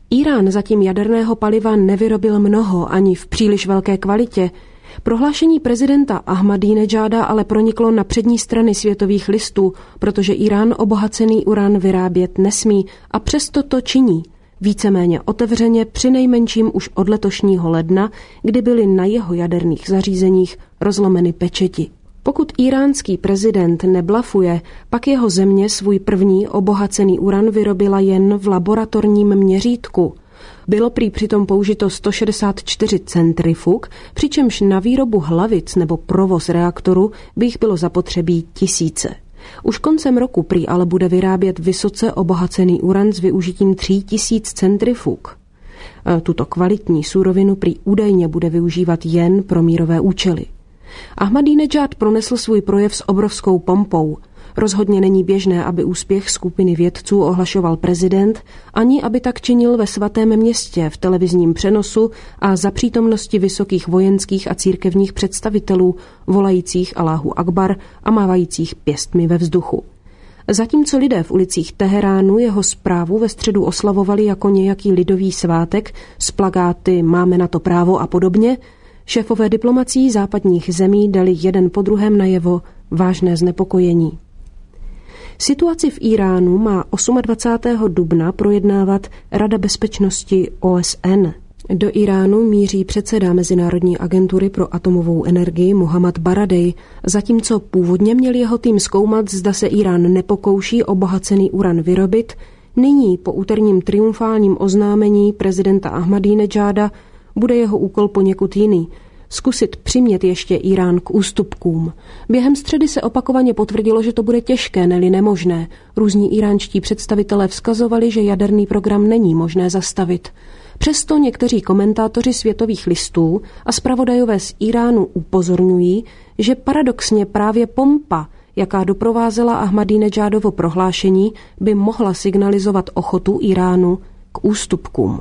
Írán zatím jaderného paliva nevyrobil mnoho ani v příliš velké kvalitě. Prohlášení prezidenta Ahmadínejáda ale proniklo na přední strany světových listů, protože Írán obohacený uran vyrábět nesmí a přesto to činí. Víceméně otevřeně přinejmenším už od letošního ledna, kdy byly na jeho jaderných zařízeních rozlomeny pečeti. Pokud íránský prezident neblafuje, pak jeho země svůj první obohacený uran vyrobila jen v laboratorním měřítku. Bylo prý přitom použito 164 centrifug, přičemž na výrobu hlavic nebo provoz reaktoru by jich bylo zapotřebí tisíce. Už koncem roku prý ale bude vyrábět vysoce obohacený uran s využitím 3000 centrifug. Tuto kvalitní surovinu prý údajně bude využívat jen pro mírové účely. Ahmadínejád pronesl svůj projev s obrovskou pompou. Rozhodně není běžné, aby úspěch skupiny vědců ohlašoval prezident, ani aby tak činil ve svatém městě v televizním přenosu a za přítomnosti vysokých vojenských a církevních představitelů, volajících Alláhu Akbar a mávajících pěstmi ve vzduchu. Zatímco lidé v ulicích Teheránu jeho zprávu ve středu oslavovali jako nějaký lidový svátek s plakáty "Máme na to právo" a podobně, šéfové diplomacií západních zemí dali jeden po druhém najevo vážné znepokojení. Situaci v Íránu má 28. dubna projednávat Rada bezpečnosti OSN. Do Íránu míří předseda Mezinárodní agentury pro atomovou energii Mohammad Baradej, zatímco původně měl jeho tým zkoumat, zda se Írán nepokouší obohacený uran vyrobit, nyní po úterním triumfálním oznámení prezidenta Ahmadínejáda bude jeho úkol poněkud jiný. Zkusit přimět ještě Írán k ústupkům. Během středy se opakovaně potvrdilo, že to bude těžké, ne-li nemožné. Různí íránští představitelé vzkazovali, že jaderný program není možné zastavit. Přesto někteří komentátoři světových listů a zpravodajové z Íránu upozorňují, že paradoxně právě pompa, jaká doprovázela Ahmadínejádovo prohlášení, by mohla signalizovat ochotu Íránu k ústupkům.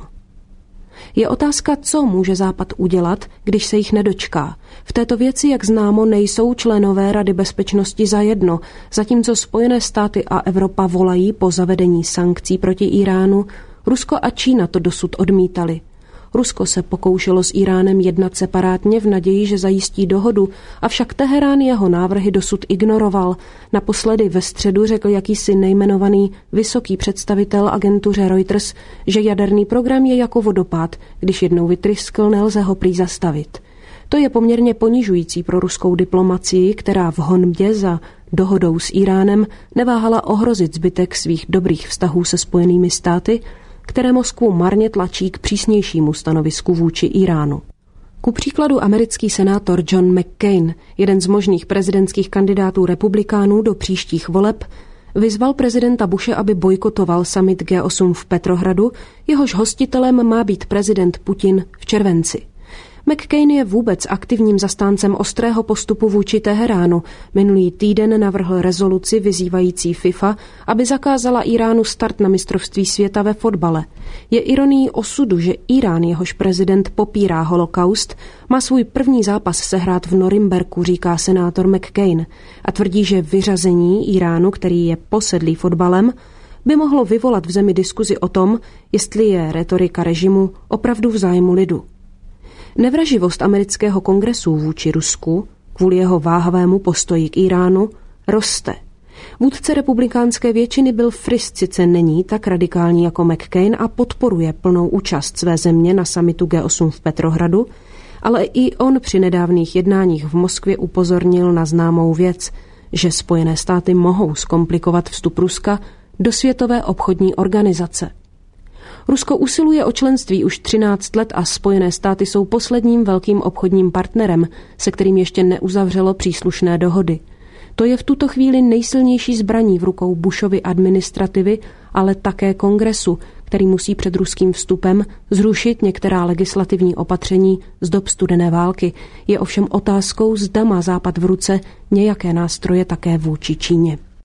Je otázka, co může Západ udělat, když se jich nedočká. V této věci, jak známo, nejsou členové Rady bezpečnosti zajedno, zatímco Spojené státy a Evropa volají po zavedení sankcí proti Íránu, Rusko a Čína to dosud odmítali. Rusko se pokoušelo s Íránem jednat separátně v naději, že zajistí dohodu, avšak Teherán jeho návrhy dosud ignoroval. Naposledy ve středu řekl jakýsi nejmenovaný vysoký představitel agentuře Reuters, že jaderný program je jako vodopád, když jednou vytryskl, nelze ho prý zastavit. To je poměrně ponižující pro ruskou diplomacii, která v honbě za dohodou s Íránem neváhala ohrozit zbytek svých dobrých vztahů se Spojenými státy, které Moskvu marně tlačí k přísnějšímu stanovisku vůči Íránu. Ku příkladu americký senátor John McCain, jeden z možných prezidentských kandidátů republikánů do příštích voleb, vyzval prezidenta Bushe, aby bojkotoval summit G8 v Petrohradu, jehož hostitelem má být prezident Putin v červenci. McCain je vůbec aktivním zastáncem ostrého postupu vůči Teheránu. Minulý týden navrhl rezoluci vyzývající FIFA, aby zakázala Íránu start na mistrovství světa ve fotbale. Je ironií osudu, že Írán, jehož prezident popírá holokaust, má svůj první zápas sehrát v Norimberku, říká senátor McCain, a tvrdí, že vyřazení Íránu, který je posedlý fotbalem, by mohlo vyvolat v zemi diskuzi o tom, jestli je retorika režimu opravdu v zájmu lidu. Nevraživost amerického kongresu vůči Rusku, kvůli jeho váhavému postoji k Íránu, roste. Vůdce republikánské většiny Bill Frist sice není tak radikální jako McCain a podporuje plnou účast své země na summitu G8 v Petrohradu, ale i on při nedávných jednáních v Moskvě upozornil na známou věc, že Spojené státy mohou zkomplikovat vstup Ruska do Světové obchodní organizace. Rusko usiluje o členství už 13 let a Spojené státy jsou posledním velkým obchodním partnerem, se kterým ještě neuzavřelo příslušné dohody. To je v tuto chvíli nejsilnější zbraní v rukou Bushovy administrativy, ale také kongresu, který musí před ruským vstupem zrušit některá legislativní opatření z dob studené války. Je ovšem otázkou, zda má Západ v ruce nějaké nástroje také vůči Číně.